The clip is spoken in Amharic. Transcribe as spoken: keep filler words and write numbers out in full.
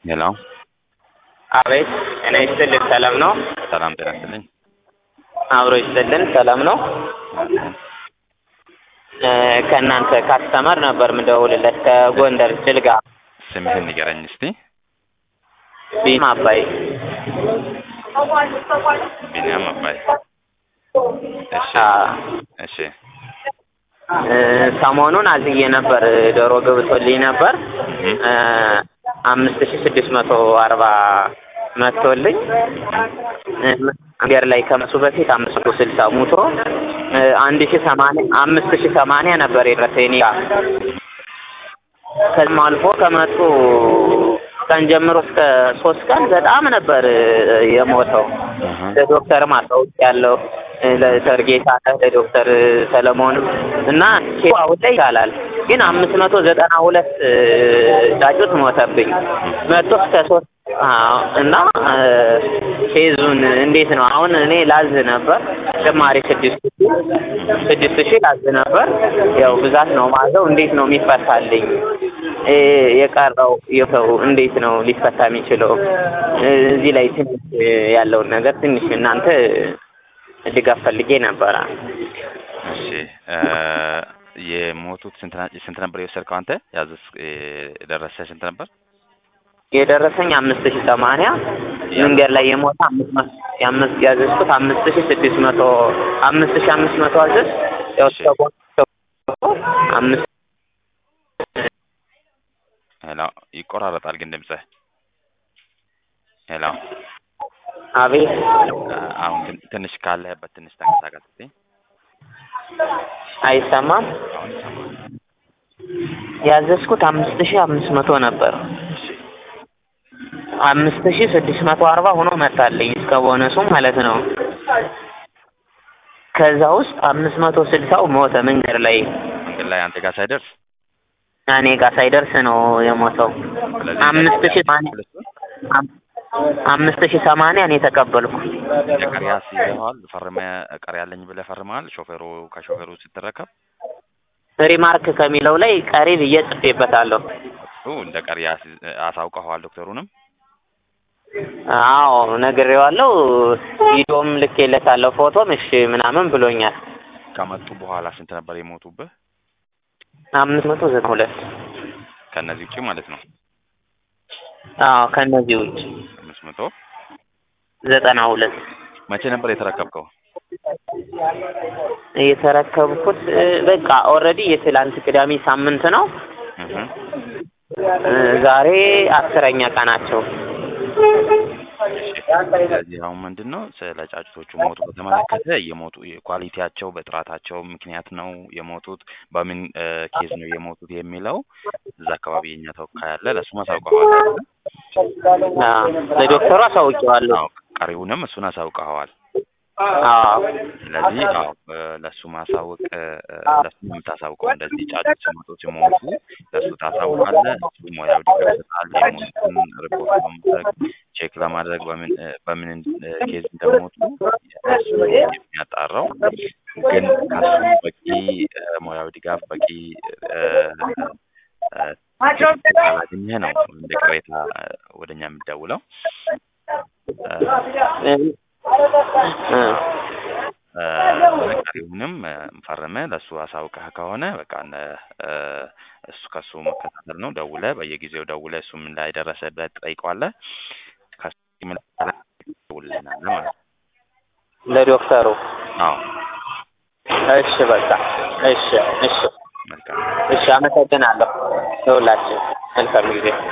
ሄሎ አቤት እኔ ይስጥልኝ ሰላም ነው? ሰላም ጤና ይስጥልኝ። አብሮ ይስጥልን ሰላም ነው? ከእናንተ ካስተመር ነበር ምደውልለት ከጎንደር ጭልጋ። ስምህን ንገረኝ እስቲ። ቢኒያም አባይ። ቢኒያም አባይ። እሺ እሺ። ሰሞኑን አዝዬ ነበር ዶሮ ገብቶልኝ ነበር አምስት ሺህ ስድስት መቶ አርባ መጥቶልኝ አገር ላይ ከመሱ በፊት አምስት መቶ ስልሳ ሙቶ አንድ ሺህ ሰማንያ አምስት ሺህ ሰማንያ ነበር የደረሰኝ ያ ከዛም አልፎ ከመጡ ቀን ጀምሮ እስከ ሶስት ቀን በጣም ነበር የሞተው። ለዶክተር ማሳውቅ ያለው ለሰርጌታ ለዶክተር ሰለሞን እና አሁን ላይ ይላል ግን አምስት መቶ ዘጠና ሁለት ጫጩት ሞተብኝ መቶ እስከ ሶስት እና ፌዙን እንዴት ነው አሁን እኔ ላዝ ነበር ተማሪ ስድስት ስድስት ሺህ ላዝ ነበር ያው ብዛት ነው ማዘው እንዴት ነው የሚፈታልኝ የቀረው ይፈው እንዴት ነው ሊፈታ የሚችለው እዚህ ላይ ትንሽ ያለው ነገር ትንሽ እናንተ ድጋፍ ፈልጌ ነበር። እሺ የሞቱት ስንት ስንት ነበር የወሰድከው አንተ ያዘስ የደረሰ ስንት ነበር? የደረሰኝ አምስት ሺህ ሰማንያ መንገድ ላይ የሞተ አምስት የአምስት ያዘዝኩት አምስት ሺህ ስድስት መቶ አምስት ሺህ አምስት መቶ አዘዝ ያው አምስት ሄሎ ይቆራረጣል ግን ድምጽህ። ሄሎ አቤት አሁን ትንሽ ካለህበት ትንሽ ተንቀሳቀስ እስቲ። አይሰማም? ያዘዝኩት አምስት ሺህ አምስት መቶ ነበር አምስት ሺህ ስድስት መቶ አርባ ሆኖ መጣልኝ እስከ ቦነሱ ማለት ነው። ከዛ ውስጥ አምስት መቶ ስልሳው ሞተ መንገድ ላይ መንገድ ላይ አንተ ጋር ሳይደርስ እኔ ጋር ሳይደርስ ነው የሞተው። አምስት ሺህ አምስት ሺህ ሰማንያ እኔ ተቀበልኩ። ቀሪያስ ይዘዋል ፈርመ ቀሪ ያለኝ ብለህ ፈርመሃል? ሾፌሩ ከሾፌሩ ስትረከብ ሪማርክ ከሚለው ላይ ቀሪ ብዬ ጽፌበታለሁ። እሱ እንደ ቀሪ አሳውቀዋል ዶክተሩንም? አዎ ነግሬዋለሁ። ቪዲዮም ልኬለታለሁ ፎቶም እሺ ምናምን ብሎኛል። ከመጡ በኋላ ስንት ነበር የሞቱብህ? አምስት መቶ ዘጠና ሁለት ከነዚህ ውጪ ማለት ነው? አዎ ከነዚህ ውጪ አምስት መቶ ዘጠና ሁለት መቼ ነበር የተረከብከው? የተረከብኩት በቃ ኦሬዲ የትላንት ቅዳሜ ሳምንት ነው። ዛሬ አስረኛ ቀናቸው። ስለዚህ አሁን ምንድነው ስለ ጫጩቶቹ ሞቱ በተመለከተ የሞቱ ኳሊቲያቸው በጥራታቸው ምክንያት ነው የሞቱት በምን ኬዝ ነው የሞቱት የሚለው እዛ አካባቢ የኛ ተወካይ አለ ለሱ ማሳውቀዋል። አዎ ለዶክተሩ አሳውቀዋለሁ። ቀሪውንም እሱን አሳውቀዋል። አዎ ስለዚህ አዎ ለሱ ማሳወቅ ለሱ የምታሳውቀው እንደዚህ ጫጩት ሲሞቱ ሲሞቱ ለሱ ታሳውቃለህ። እሱ ሞያው ድጋፍ ይሰጣል። የሞቱን ሪፖርት በማድረግ ቼክ ለማድረግ በምን በምን ኬዝ እንደሞቱ እሱ የሚያጣራው ግን ከሱ በቂ ሞያው ድጋፍ በቂ ካላገኘህ ነው እንደ ቅሬታ ወደኛ የምትደውለው። ቀሪውንም ፈርመ ለሱ አሳውቀህ ከሆነ በቃ እሱ ከሱ መከታተል ነው። ደውለህ በየጊዜው ደውለህ እሱ ምን ላይ ደረሰበት ጠይቀዋለህ። ከሱ ምን ላይ ደውልልናል ማለት ነው ለዶክተሩ? አዎ እሺ በቃ እሺ እሺ መልካም እሺ አመሰግናለሁ። ደውላችሁ መልካም ጊዜ